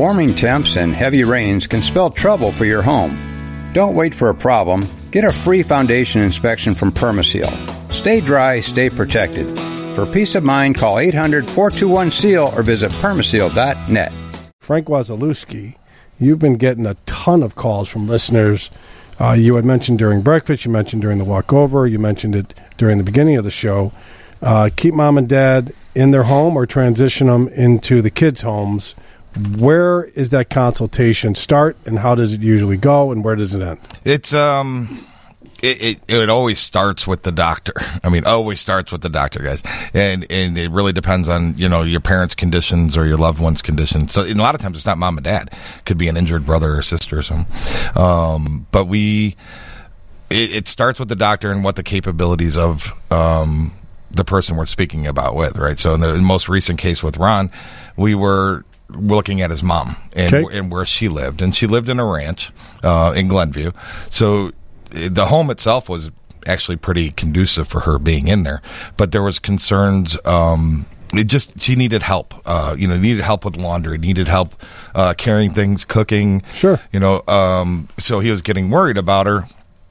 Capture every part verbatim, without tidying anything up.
Warming temps and heavy rains can spell trouble for your home. Don't wait for a problem. Get a free foundation inspection from Permaseal. Stay dry, stay protected. For peace of mind, call eight hundred, four two one, S E A L or visit permaseal dot net. Frank Wasilewski, you've been getting a ton of calls from listeners. Uh, you had mentioned during breakfast, you mentioned during the walkover, you mentioned it during the beginning of the show. Uh, keep mom and dad in their home or transition them into the kids' homes. Where is that consultation start, and how does it usually go, and where does it end? It's um, it it, it always starts with the doctor. I mean, always starts with the doctor, guys, and and it really depends on you know your parents' conditions or your loved one's conditions. So, and a lot of times, it's not mom and dad. It could be an injured brother or sister or something. Um, but we, it, it starts with the doctor and what the capabilities of um the person we're speaking about with, right? So, in the most recent case with Ron, we were looking at his mom and, okay. and where she lived. And she lived in a ranch uh, in Glenview. So the home itself was actually pretty conducive for her being in there. But there was concerns. Um, it just she needed help. Uh, you know, needed help with laundry, needed help uh, carrying things, cooking. Sure. You know, um, so he was getting worried about her.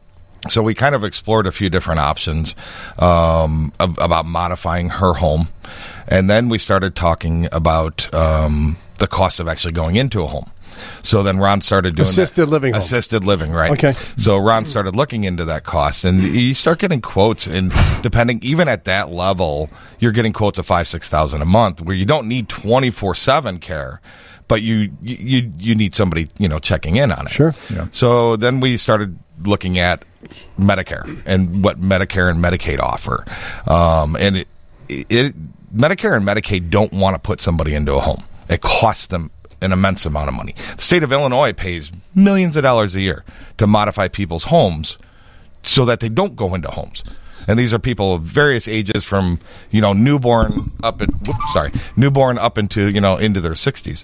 So we kind of explored a few different options um, ab- about modifying her home. And then we started talking about um, the cost of actually going into a home. So then Ron started doing assisted that. living home. Assisted living, right. Okay. So Ron started looking into that cost. And you start getting quotes, and depending, even at that level, you're getting quotes of five, six thousand a month, where you don't need twenty-four seven care. But you, you you need somebody, you know, checking in on it. Sure. Yeah. So then we started looking at Medicare and what Medicare and Medicaid offer. Um, and it, it, Medicare and Medicaid don't want to put somebody into a home. It costs them an immense amount of money. The state of Illinois pays millions of dollars a year to modify people's homes so that they don't go into homes. And these are people of various ages, from you know newborn up in whoops, sorry newborn up into you know into their sixties.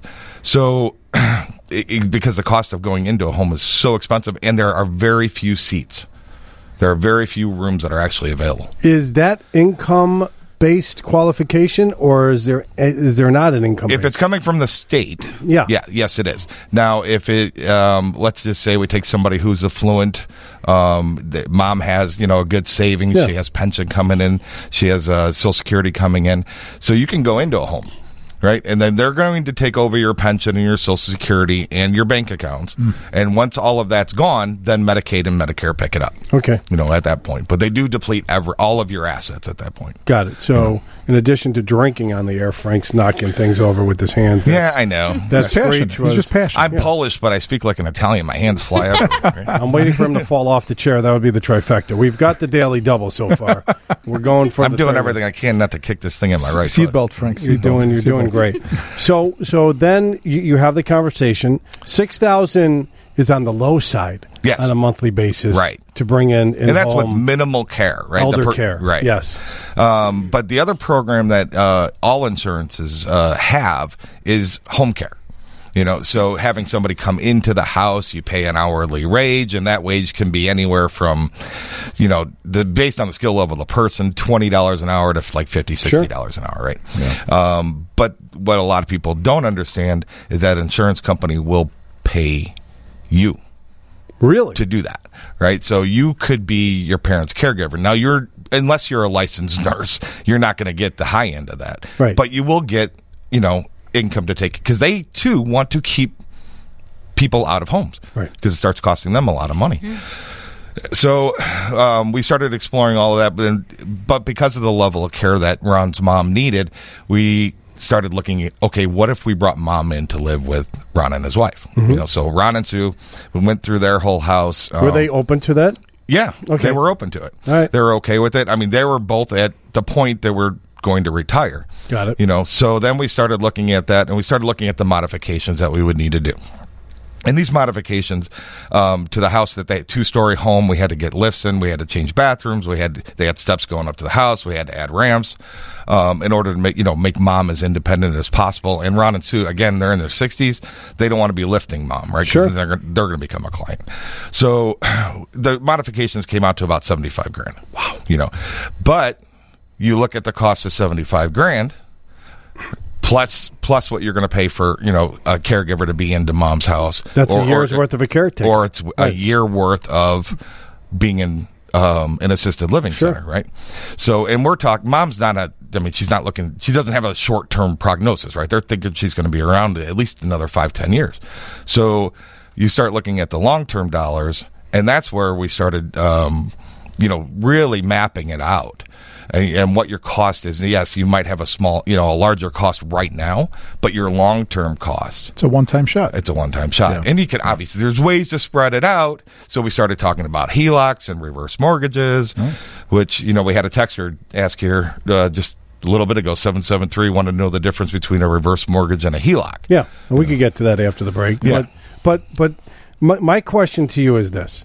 So it, it, because the cost of going into a home is so expensive, and there are very few seats, there are very few rooms that are actually available. Is that income based qualification, or is there is there not an income? If it's coming from the state, yeah, yeah, yes, it is. Now, if it, um, let's just say we take somebody who's affluent, um, the mom has you know a good savings, yeah. She has pension coming in, she has uh, Social Security coming in, so you can go into a home. Right, and then they're going to take over your pension and your Social Security and your bank accounts. Mm. And once all of that's gone, then Medicaid and Medicare pick it up. Okay, you know, at that point, but they do deplete ever all of your assets at that point. Got it. So, yeah. In addition to drinking on the air, Frank's knocking things over with his hands. That's, yeah, I know. That's passionate. He's just passionate. I'm yeah. Polish, but I speak like an Italian. My hands fly up. Right? I'm waiting for him to fall off the chair. That would be the trifecta. We've got the daily double so far. We're going for. I'm the doing third. everything I can not to kick this thing in my right. Seatbelt, Frank. You're Seatbelt. doing. You're Seatbelt. doing great. So, so then you, you have the conversation. Six thousand is on the low side, yes. on a monthly basis, right? To bring in, in and that's home with minimal care, right? Elder per- care, right? Yes. Um, but the other program that uh, all insurances uh, have is home care. You know, so having somebody come into the house, you pay an hourly wage, and that wage can be anywhere from, you know, the, based on the skill level of the person, twenty dollars an hour to like fifty dollars, sixty dollars sure. an hour, right? Yeah. Um, but what a lot of people don't understand is that insurance company will pay you. Really? To do that, right? So you could be your parent's caregiver. Now, you're unless you're a licensed nurse, you're not going to get the high end of that. Right. But you will get, you know, income to take, because they, too, want to keep people out of homes. Right. Because it starts costing them a lot of money. Mm-hmm. So um, we started exploring all of that, but, then, but because of the level of care that Ron's mom needed, we started looking at, okay, what if we brought mom in to live with Ron and his wife? Mm-hmm. You know, so Ron and Sue, we went through their whole house. Were um, they open to that? Yeah, okay. They were open to it. All right. They were okay with it. I mean, they were both at the point that we're going to retire. Got it. You know, so then we started looking at that, and we started looking at the modifications that we would need to do. And these modifications um, to the house, that they two-story home, we had to get lifts in, we had to change bathrooms, we had they had steps going up to the house, we had to add ramps um, in order to make you know make mom as independent as possible. And Ron and Sue, again, they're in their sixties, they don't want to be lifting mom, right? Sure, they're they're going to become a client. So the modifications came out to about seventy-five grand. Wow, you know, but you look at the cost of seventy-five grand. plus plus what you're going to pay for, you know, a caregiver to be into mom's house. That's or, a year's or, worth of a caretaker. Or it's right. a year worth of being in um, an assisted living sure. center, right? So, and we're talking, mom's not a, I mean, she's not looking, she doesn't have a short-term prognosis, right? They're thinking she's going to be around at least another five, ten years. So you start looking at the long-term dollars, and that's where we started, um, you know, really mapping it out. And, and what your cost is. Yes, you might have a small, you know, a larger cost right now, but your long-term cost. It's a one-time shot. It's a one-time shot. Yeah. And you can obviously, there's ways to spread it out. So we started talking about H E L O Cs and reverse mortgages, oh. which, you know, we had a texter ask here uh, just a little bit ago, seven seven three, wanted to know the difference between a reverse mortgage and a H E L O C. Yeah, and we you could know. get to that after the break. Yeah. But, but, but my, my question to you is this.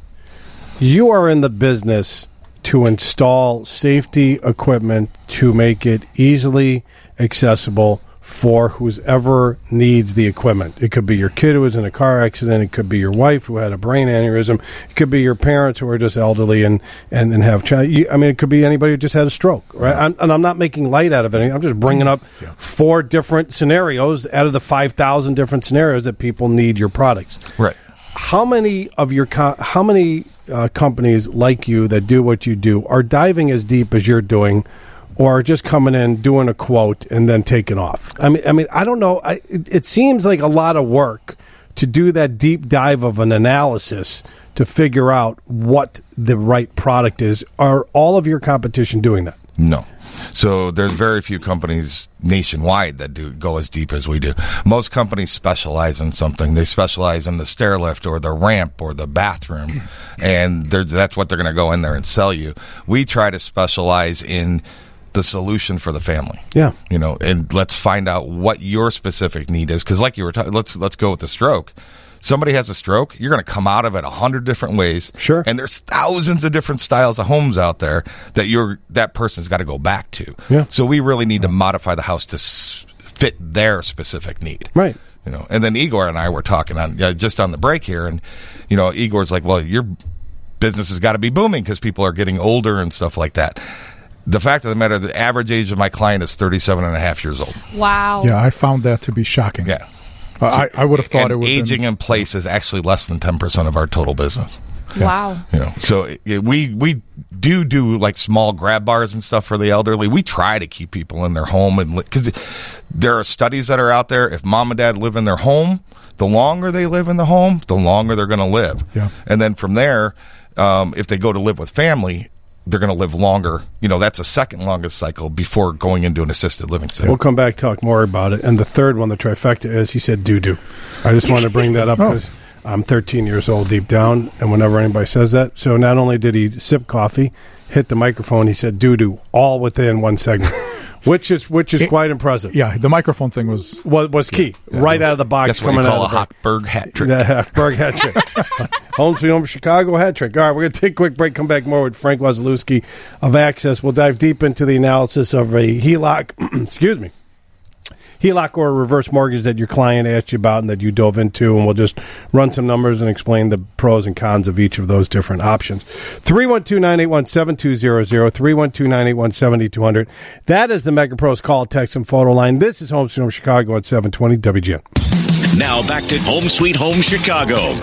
You are in the business to install safety equipment to make it easily accessible for whoever needs the equipment. It could be your kid who was in a car accident. It could be your wife who had a brain aneurysm. It could be your parents who are just elderly and, and, and have child. I mean, it could be anybody who just had a stroke, right? I'm, and I'm not making light out of anything. I'm just bringing up yeah. four different scenarios out of the five thousand different scenarios that people need your products. Right. How many of your co- how many uh, companies like you that do what you do are diving as deep as you're doing, or are just coming in, doing a quote, and then taking off? I mean, I mean, I don't know. I, it, it seems like a lot of work to do that deep dive of an analysis to figure out what the right product is. Are all of your competition doing that? No. So there's very few companies nationwide that do go as deep as we do. Most companies specialize in something. They specialize in the stair lift or the ramp or the bathroom, and that's what they're going to go in there and sell you. We try to specialize in the solution for the family. Yeah. You know, and let's find out what your specific need is. Because like you were talking, let's let's go with the stroke. Somebody has a stroke, you're going to come out of it a hundred different ways. Sure. And there's thousands of different styles of homes out there that you're that person's got to go back to. Yeah. So we really need to modify the house to s- fit their specific need. Right. You know. And then Igor and I were talking on uh, just on the break here, and you know, Igor's like, "Well, your business has got to be booming because people are getting older and stuff like that." The fact of the matter, the average age of my client is thirty-seven and a half years old. Wow. Yeah, I found that to be shocking. Yeah. Uh, I, I would have thought and it would aging been, in place is actually less than ten percent of our total business. Yeah. Wow. You know, so it, we we do do like small grab bars and stuff for the elderly. We try to keep people in their home, and because there are studies that are out there. If mom and dad live in their home, the longer they live in the home, the longer they're going to live. Yeah. And then from there, um, if they go to live with family, they're going to live longer. You know, that's a second longest cycle before going into an assisted living center. We'll come back, talk more about it. And the third one, the trifecta, is he said doo-doo. I just wanted to bring that up because oh. I'm thirteen years old deep down, and whenever anybody says that. So not only did he sip coffee, hit the microphone, he said doo-doo, all within one segment. Which is which is it, quite impressive. Yeah, the microphone thing was was, was key. Yeah, right out of the box. That's coming what you call out a of Hochberg hat trick. The Hochberg hat trick. Home Sweet Home Chicago hat trick. All right, we're going to take a quick break, come back more with Frank Wesolowski of Access. We'll dive deep into the analysis of a H E L O C, excuse me, H E L O C or a reverse mortgage that your client asked you about and that you dove into, and we'll just run some numbers and explain the pros and cons of each of those different options. three one two, nine eight one, seven two zero zero, three one two, nine eight one, seven two zero zero. That is the Mega Pros call, text, and photo line. This is Home Sweet Home Chicago at seven twenty W G N. Now back to Home Sweet Home Chicago.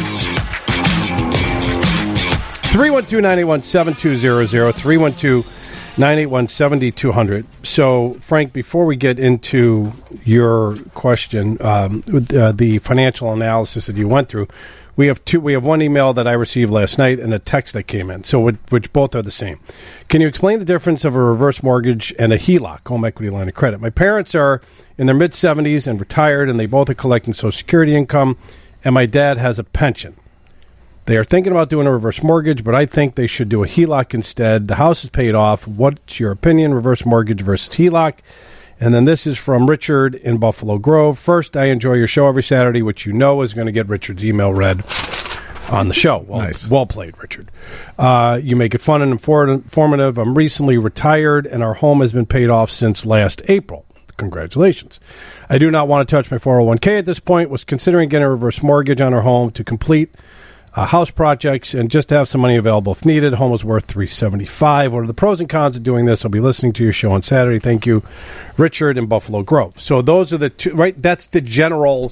three one two, nine eight one, seven two zero zero, three one two, nine eight one, seven two zero zero. So, Frank, before we get into your question, um, with, uh, the financial analysis that you went through, we have two. We have one email that I received last night and a text that came in, so which, which both are the same. Can you explain the difference of a reverse mortgage and a H E L O C, home equity line of credit? My parents are in their mid-seventies and retired, and they both are collecting Social Security income, and my dad has a pension. They are thinking about doing a reverse mortgage, but I think they should do a H E L O C instead. The house is paid off. What's your opinion, reverse mortgage versus H E L O C? And then this is from Richard in Buffalo Grove. First, I enjoy your show every Saturday, which you know is going to get Richard's email read on the show. Well, nice. Well played, Richard. Uh, you make it fun and informative. I'm recently retired, and our home has been paid off since last April. Congratulations. I do not want to touch my four oh one k at this point. Was considering getting a reverse mortgage on our home to complete uh, house projects, and just to have some money available if needed. Home is worth three hundred seventy-five dollars. What are the pros and cons of doing this? I'll be listening to your show on Saturday. Thank you, Richard in Buffalo Grove. So those are the two, right? That's the general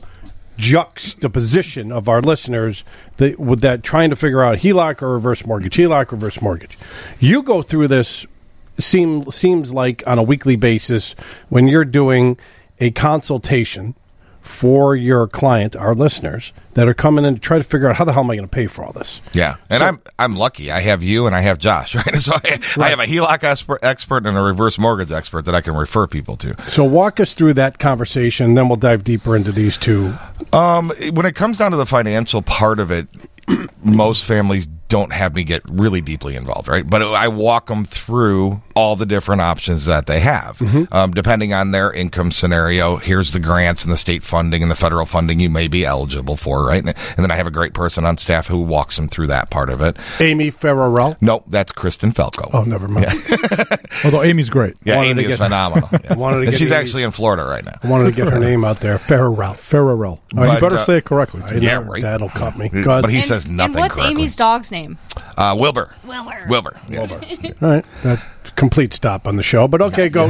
juxtaposition of our listeners that, with that trying to figure out H E L O C or reverse mortgage, H E L O C, reverse mortgage. You go through this seem, seems like on a weekly basis when you're doing a consultation for your client, our listeners, that are coming in to try to figure out how the hell am I going to pay for all this? Yeah, and So- I'm I'm lucky. I have you and I have Josh, right? So I, I have a H E L O C expert, expert and a reverse mortgage expert that I can refer people to. So walk us through that conversation, then we'll dive deeper into these two. Um, when it comes down to the financial part of it, most families don't have me get really deeply involved, right? But I walk them through all the different options that they have. Mm-hmm. Um, depending on their income scenario, here's the grants and the state funding and the federal funding you may be eligible for, right? And then I have a great person on staff who walks them through that part of it. Amy Ferrarell. No, that's Kristen Felco. Oh, never mind. Although Amy's great. Yeah, wanted Amy to is get- phenomenal. Yeah. wanted to And get she's Amy- actually in Florida right now. I wanted to get her name out there. Ferrarell. Farrell. Oh, But, you better uh, say it correctly. I too. Yeah, know, right. That'll cut me. Go ahead. But he And- says nothing And what's correctly. Amy's dog's name? Uh, Wilbur. Wilbur. Wilbur. Yeah. All right. That complete stop on the show. But okay, go.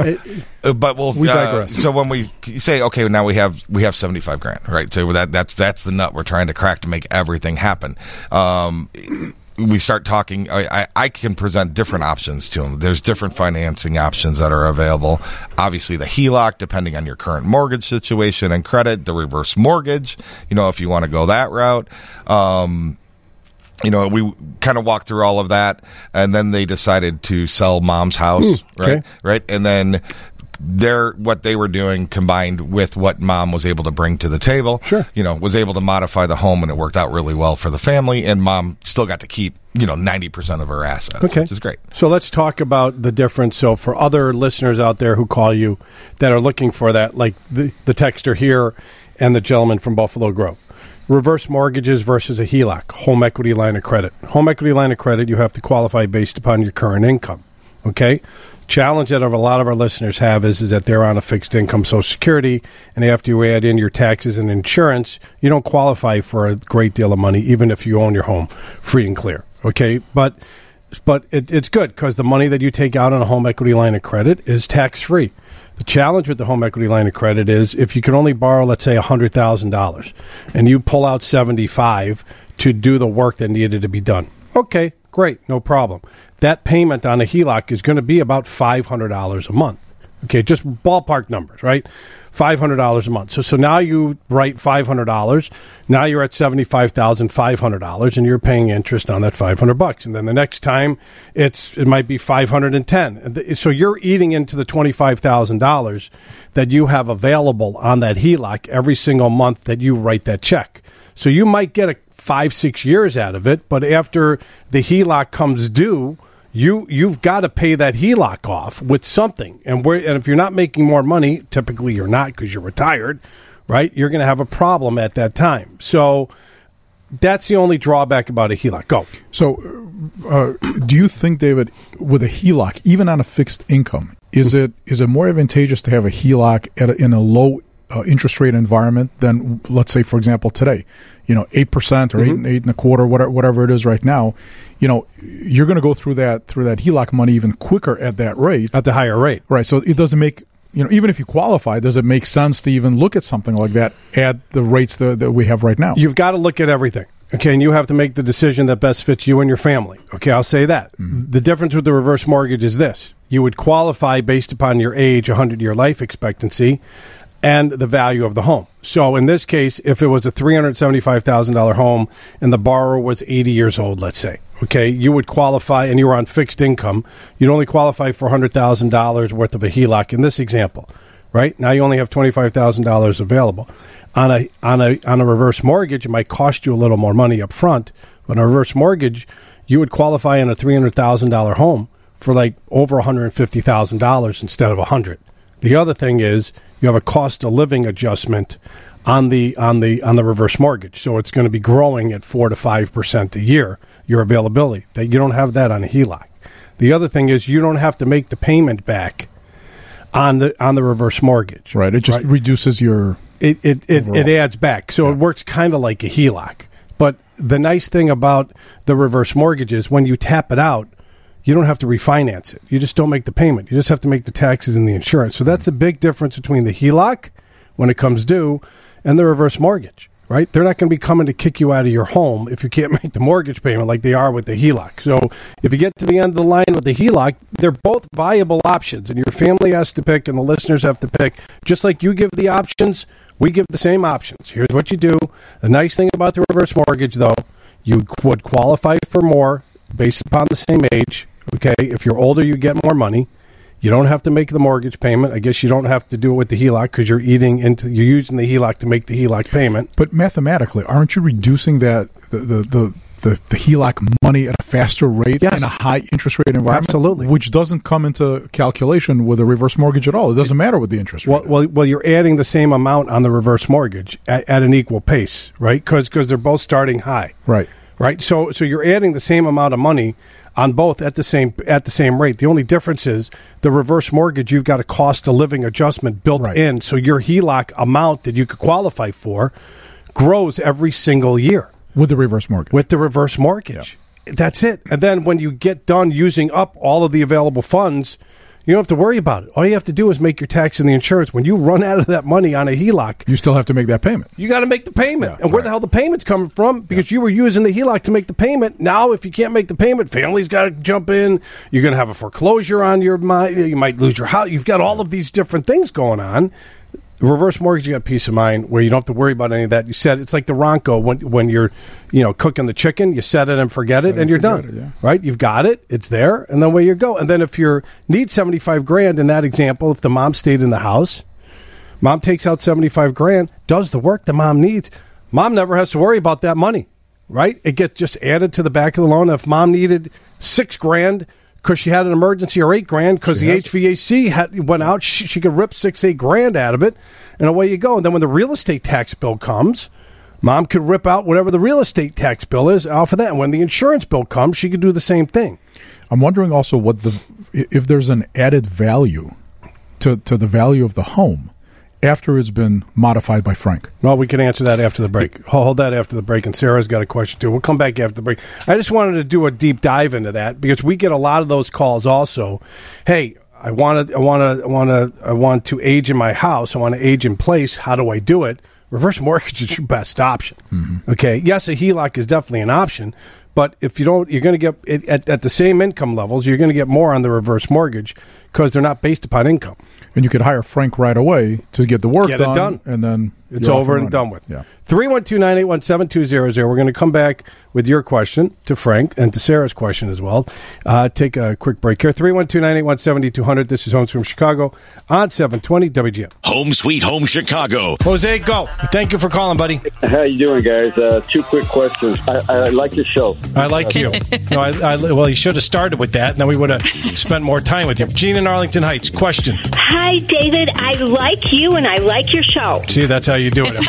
Uh, but we'll We uh, digress. so when we say okay, now we have we have seventy five grand, right? So that that's that's the nut we're trying to crack to make everything happen. Um, we start talking. I, I, I can present different options to them. There's different financing options that are available. Obviously, the H E L O C, depending on your current mortgage situation and credit. The reverse mortgage, you know, if you want to go that route. Um, You know, we kind of walked through all of that, and then they decided to sell mom's house, Mm, okay. right? Right, and then their what they were doing combined with what mom was able to bring to the table, Sure. you know, was able to modify the home, and it worked out really well for the family. And mom still got to keep, you know, ninety percent of her assets, Okay. which is great. So let's talk about the difference. So for other listeners out there who call you that are looking for that, like the, the texter here and the gentleman from Buffalo Grove. Reverse mortgages versus a H E L O C, home equity line of credit. Home equity line of credit, you have to qualify based upon your current income. Okay? Challenge that a lot of our listeners have is, is that they're on a fixed income Social Security, and after you add in your taxes and insurance, you don't qualify for a great deal of money, even if you own your home free and clear. Okay? But but it, it's good because the money that you take out on a home equity line of credit is tax-free. The challenge with the home equity line of credit is if you can only borrow, let's say, one hundred thousand dollars, and you pull out seventy-five to do the work that needed to be done. Okay, great, no problem. That payment on a H E L O C is going to be about five hundred dollars a month. Okay, just ballpark numbers, right? five hundred dollars a month. So so now you write five hundred dollars. Now you're at seventy-five thousand five hundred dollars, and you're paying interest on that five hundred bucks. And then the next time, it's it might be five hundred ten. So you're eating into the twenty-five thousand dollars that you have available on that H E L O C every single month that you write that check. So you might get a five, six years out of it, but after the H E L O C comes due, You you've got to pay that H E L O C off with something, and where and if you're not making more money, typically you're not because you're retired, right? You're going to have a problem at that time. So that's the only drawback about a H E L O C. Go. So, uh, do you think, David, with a H E L O C, even on a fixed income, is it is it more advantageous to have a H E L O C at a, in a low uh, interest rate environment than, let's say, for example, today? You know, eight percent or Mm-hmm. eight, eight and a quarter, whatever, whatever it is right now. You know, you're going to go through that through that H E L O C money even quicker at that rate, At the higher rate. right? So it doesn't make, you know, even if you qualify, does it make sense to even look at something like that at the rates that, that we have right now? You've got to look at everything. Okay, and you have to make the decision that best fits you and your family. Okay, I'll say that. Mm-hmm. The difference with the reverse mortgage is this. You would qualify based upon your age, one hundred year life expectancy, and the value of the home. So in this case, if it was a three hundred seventy-five thousand dollars home and the borrower was eighty years old, let's say, okay, you would qualify, and you were on fixed income, you'd only qualify for one hundred thousand dollars worth of a H E L O C in this example, right? Now you only have twenty-five thousand dollars available. On a on a on a reverse mortgage, it might cost you a little more money up front, but on a reverse mortgage, you would qualify in a three hundred thousand dollars home for like over one hundred fifty thousand dollars instead of one hundred thousand dollars. The other thing is you have a cost of living adjustment on the on the on the reverse mortgage, so it's going to be growing at four to five percent a year. Your availability that you don't have that on a H E L O C. The other thing is you don't have to make the payment back on the on the reverse mortgage. Right. It just Right. reduces your. It it, it, Overall. it adds back, so Yeah. it works kind of like a H E L O C. But the nice thing about the reverse mortgage is when you tap it out, you don't have to refinance it. You just don't make the payment. You just have to make the taxes and the insurance. So that's the big difference between the H E L O C when it comes due and the reverse mortgage, right? They're not going to be coming to kick you out of your home if you can't make the mortgage payment like they are with the H E L O C. So if you get to the end of the line with the H E L O C, they're both viable options, and your family has to pick and the listeners have to pick. Just like you give the options, we give the same options. Here's what you do. The nice thing about the reverse mortgage, though, you would qualify for more based upon the same age. Okay, if you're older, you get more money. You don't have to make the mortgage payment. I guess you don't have to do it with the H E L O C because you're eating into you're using the H E L O C to make the H E L O C payment. But mathematically, aren't you reducing that the the the, the, the H E L O C money at a faster rate yes. in a high interest rate environment? Absolutely, which doesn't come into calculation with a reverse mortgage at all. It doesn't matter with the interest rate. Well, well, well you're adding the same amount on the reverse mortgage at, at an equal pace, right? Because because they're both starting high, right? Right. So so you're adding the same amount of money on both at the same at the same rate. The only difference is the reverse mortgage, you've got a cost of living adjustment built right. in, so your H E L O C amount that you could qualify for grows every single year. With the reverse mortgage. With the reverse mortgage. Yeah. That's it. And then when you get done using up all of the available funds, you don't have to worry about it. All you have to do is make your tax and the insurance. When you run out of that money on a H E L O C, you still have to make that payment. You got to make the payment. Yeah, and where right. the hell the payment's coming from? Because yeah. you were using the H E L O C to make the payment. Now, if you can't make the payment, family's got to jump in. You're going to have a foreclosure on your mind. You might lose your house. You've got all of these different things going on. The reverse mortgage, you got peace of mind where you don't have to worry about any of that. You set it's like the Ronco when when you're you know cooking the chicken, you set it and forget set it, and, and you're done. It, yeah. Right? You've got it. It's there, and then away you go. And then if you need seventy five grand in that example, if the mom stayed in the house, mom takes out seventy five grand, does the work the mom needs. Mom never has to worry about that money. Right? It gets just added to the back of the loan. If mom needed six grand. Because she had an emergency or eight grand because the H V A C had, went out, she, she could rip six, eight grand out of it, and away you go. And then when the real estate tax bill comes, mom could rip out whatever the real estate tax bill is off of that. And when the insurance bill comes, she could do the same thing. I'm wondering also what the if there's an added value to, to the value of the home after it's been modified by Frank. Well, we can answer that after the break. Hold that after the break, and Sarah's got a question, too. We'll come back after the break. I just wanted to do a deep dive into that because we get a lot of those calls also. Hey, I want to I want to I want to I want to age in my house. I want to age in place. How do I do it? Reverse mortgage is your best option. Mm-hmm. Okay. Yes, a H E L O C is definitely an option, but if you don't, you're going to get it, at, at the same income levels, you're going to get more on the reverse mortgage because they're not based upon income. And you could hire Frank right away to get the work get done, it done, and then it's over and, and done with. Yeah. three one two, nine eight one, seven two zero zero. We're going to come back with your question to Frank and to Sarah's question as well. Uh, take a quick break here. three one two, nine eight one, seven two zero zero. This is Homes from Chicago on seven twenty W G M. Home Sweet Home Chicago. Jose, go. Thank you for calling, buddy. How you doing, guys? Uh, two quick questions. I, I like your show. I like you. no, I, I, well, you should have started with that, and then we would have spent more time with you. Gene in Arlington Heights, question. Hi, David. I like you, and I like your show. See, that's how you do it.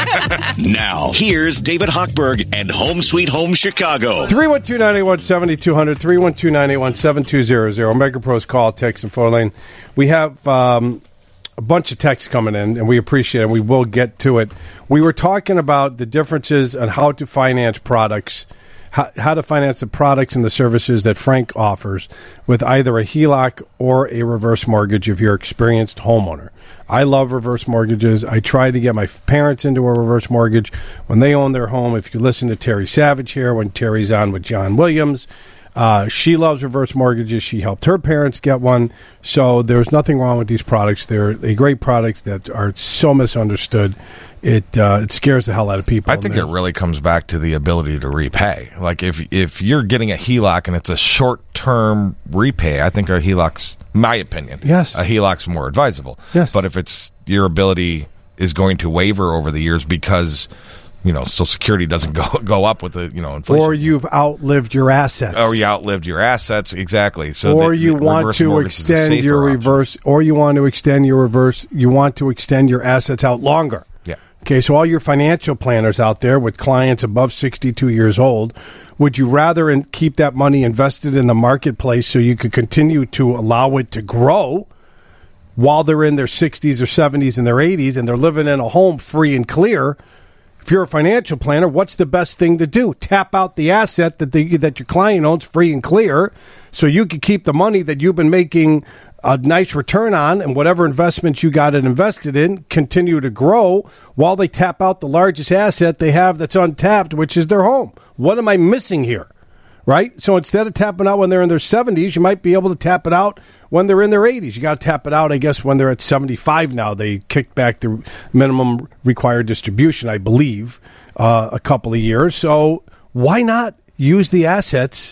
Now, here's David Hochberg and Home Sweet Home Chicago. three one two, nine eight one, seven two zero zero, three one two, nine eight one, seven two zero zero. MegaPro's call, text, and phone lane. We have um, a bunch of texts coming in, and we appreciate it. We will get to it. We were talking about the differences on how to finance products, how, how to finance the products and the services that Frank offers with either a H E L O C or a reverse mortgage if you're an experienced homeowner. I love reverse mortgages. I tried to get my parents into a reverse mortgage when they owned their home. If you listen to Terry Savage here, when Terry's on with John Williams, uh, she loves reverse mortgages. She helped her parents get one. So there's nothing wrong with these products. They're a great products that are so misunderstood. It uh, it scares the hell out of people. I think it really comes back to the ability to repay. Like if if you're getting a H E L O C and it's a short term repay, I think a H E L O C's, my opinion, yes, a H E L O C's more advisable. Yes, but if it's your ability is going to waver over the years because you know Social Security doesn't go go up with the you know inflation, or you've outlived your assets, or you outlived your assets exactly. So or the, you the want to extend your reverse, option. or you want to extend your reverse, you want to extend your assets out longer. Okay, so all your financial planners out there with clients above sixty-two years old, would you rather in, keep that money invested in the marketplace so you could continue to allow it to grow while they're in their sixties or seventies and their eighties and they're living in a home free and clear if you're a financial planner, what's the best thing to do? Tap out the asset that the, that your client owns free and clear, so you can keep the money that you've been making a nice return on, and whatever investments you got it invested in continue to grow while they tap out the largest asset they have that's untapped, which is their home. What am I missing here? Right? So instead of tapping out when they're in their seventies, you might be able to tap it out when they're in their eighties. You got to tap it out, I guess, when they're at seventy-five now. They kicked back the minimum required distribution, I believe, uh, a couple of years. So why not use the assets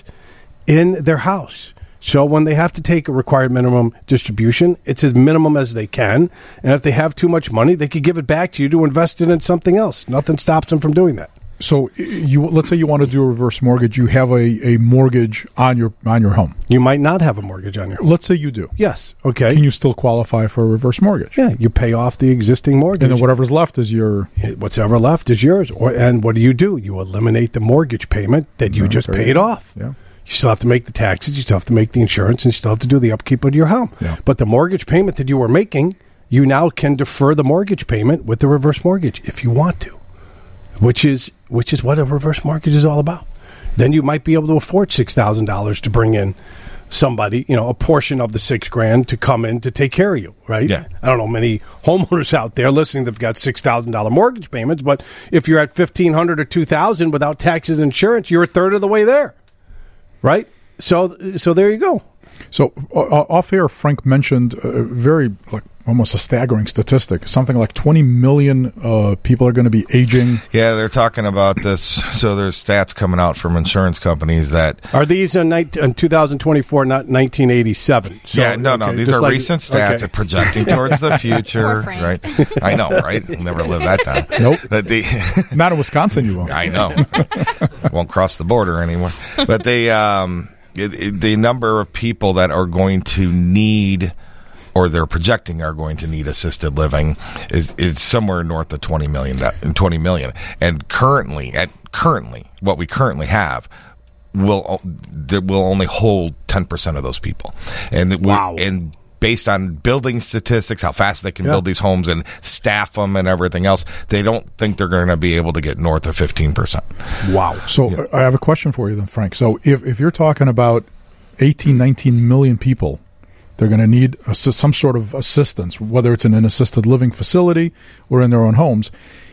in their house? So when they have to take a required minimum distribution, it's as minimum as they can. And if they have too much money, they could give it back to you to invest it in something else. Nothing stops them from doing that. So you let's say you want to do a reverse mortgage. You have a, a mortgage on your on your home. You might not have a mortgage on your home. Let's say you do. Yes. Okay. Can you still qualify for a reverse mortgage? Yeah. You pay off the existing mortgage. And then whatever's left is your... What's ever left is yours. Or, and what do you do? You eliminate the mortgage payment that you No, just sorry. paid off. Yeah. You still have to make the taxes. You still have to make the insurance. And you still have to do the upkeep of your home. Yeah. But the mortgage payment that you were making, you now can defer the mortgage payment with the reverse mortgage if you want to. Which is which is what a reverse mortgage is all about. Then you might be able to afford six thousand dollars to bring in somebody, you know, a portion of the six grand to come in to take care of you, right? Yeah. I don't know many homeowners out there listening that've got six thousand dollars mortgage payments, but if you're at fifteen hundred dollars or two thousand dollars without taxes and insurance, you're a third of the way there, right? So so there you go. So uh, off air, Frank mentioned a very, like, almost a staggering statistic. Something like twenty million uh, people are going to be aging. Yeah, they're talking about this. So there's stats coming out from insurance companies that... Are these in, nineteen, in two thousand twenty-four, not nineteen eighty-seven? So, yeah, no, no. okay, These just are like- recent stats okay. and projecting towards the future, Poor right? Frank. I know, right? We'll never live that down. Nope. But the, Not in Wisconsin, you won't. I know. Won't cross the border anymore. But they, um, it, it, the number of people that are going to need, or they're projecting are going to need assisted living, is is somewhere north of twenty million. twenty million, and currently, at currently, what we currently have will that will only hold ten percent of those people, and that we, Wow. and based on building statistics, how fast they can Yeah. build these homes and staff them and everything else, they don't think they're going to be able to get north of fifteen percent. Wow. So uh, I have a question for you then, Frank. So if, if you're talking about eighteen, nineteen million people, they're going to need assi- some sort of assistance, whether it's in an assisted living facility or in their own homes.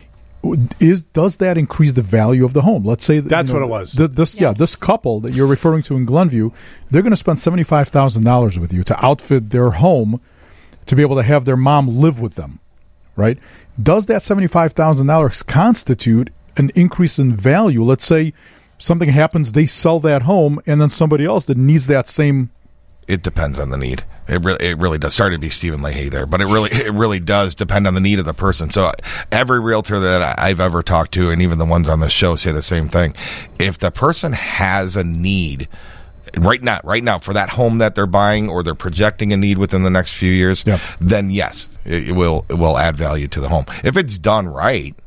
Is does that increase the value of the home? Let's say that, That's you know, what it was. th- this, yeah, Yes. this couple that you're referring to in Glenview, they're going to spend seventy-five thousand dollars with you to outfit their home to be able to have their mom live with them, right? Does that seventy-five thousand dollars constitute an increase in value? Let's say something happens, they sell that home, and then somebody else that needs that same... It depends on the need. It really, it really does. Sorry to be Stephen Leahy there, but it really, it really does depend on the need of the person. So every realtor that I've ever talked to, and even the ones on this show, say the same thing. If the person has a need right now, right now for that home that they're buying, or they're projecting a need within the next few years, Yep. then yes, it, it will, it will add value to the home. If it's done right,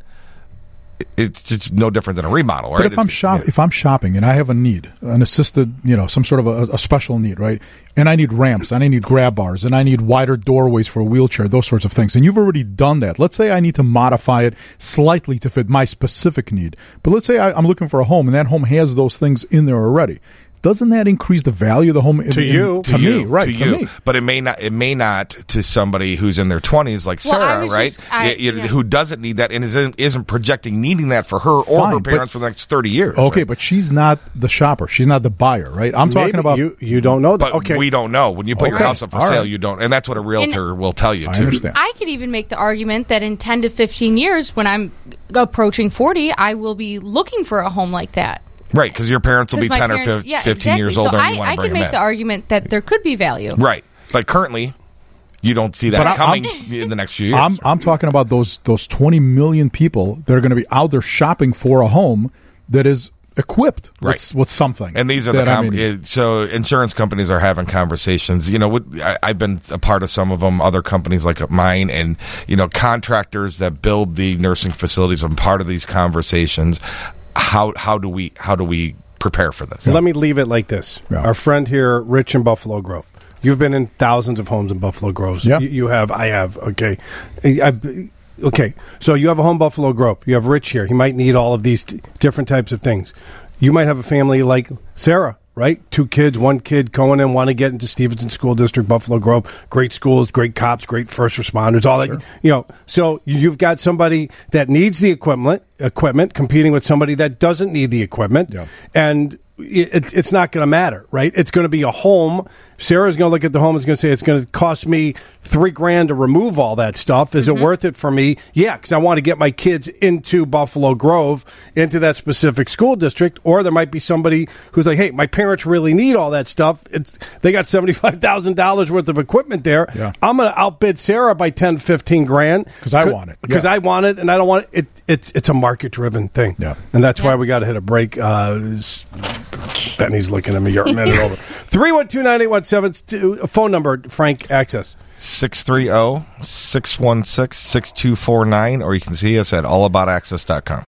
it's just no different than a remodel, right? But if I'm It's- shop, yeah. if I'm shopping and I have a need, an assisted, you know, some sort of a, a special need, right? And I need ramps, and I need grab bars, and I need wider doorways for a wheelchair, those sorts of things. And you've already done that. Let's say I need to modify it slightly to fit my specific need. But let's say I, I'm looking for a home, and that home has those things in there already. Doesn't that increase the value of the home in, To in- you. to, me, right? to, To, you. me. But it may not. It may not to somebody who's in their twenties, like Well, I Sarah, was right? just- I- Y- y- yeah. Who doesn't need that and isn't, isn't projecting needing that for her or Fine, her but- parents for the next thirty years. Okay, right? but she's not the shopper. She's not the buyer, right? I'm talking Maybe about. you. You don't know that. But okay. we don't know. When you put your Okay, house up for all sale, right. you don't, and that's what a realtor will tell you I too. understand. I could even make the argument that in ten to fifteen years, when I'm approaching forty, I will be looking for a home like that. Right, because your parents will be 'Cause my ten or parents- fif- yeah, fifteen exactly. years older, so and I, you want I to bring can them make in. the argument that there could be value. Right, but currently, you don't see that But I- coming I'm- in the next few years. I'm I'm talking about those those twenty million people that are going to be out there shopping for a home that is equipped Right. with, with something. And these are the that I com- mean- it- so insurance companies are having conversations. You know, with, I, I've been a part of some of them. Other companies like mine, and you know, contractors that build the nursing facilities. I'm part of these conversations. How how do we how do we prepare for this? Let me leave it like this. Yeah. Our friend here, Rich in Buffalo Grove. You've been in thousands of homes in Buffalo Grove. Yeah. You, you have. I have. Okay. I, I- okay, so you have a home Buffalo Grove. You have Rich here. He might need all of these t- different types of things. You might have a family like Sarah, right? Two kids, one kid going in, want to get into Stevenson School District, Buffalo Grove. Great schools, great cops, great first responders, all Sure. that. You know, so you've got somebody that needs the equipment, equipment competing with somebody that doesn't need the equipment. Yeah. And it, it's not going to matter, right? It's going to be a home. Sarah's going to look at the home and is going to say, it's going to cost me three grand to remove all that stuff. Is Mm-hmm. it worth it for me? Yeah, because I want to get my kids into Buffalo Grove, into that specific school district. Or there might be somebody who's like, hey, my parents really need all that stuff. It's They got seventy-five thousand dollars worth of equipment there. Yeah. I'm going to outbid Sarah by ten, fifteen grand. 'Cause I want it. Because Yeah. I want it, and I don't want it. it it's, it's a market-driven thing. Yeah. And that's why Yeah. we got to hit a break. Uh, Benny's looking at me. You're a minute over. three one two, nine eight one seven two. Phone number, Frank, access. six three zero, six one six, six two four nine, or you can see us at all about access dot com.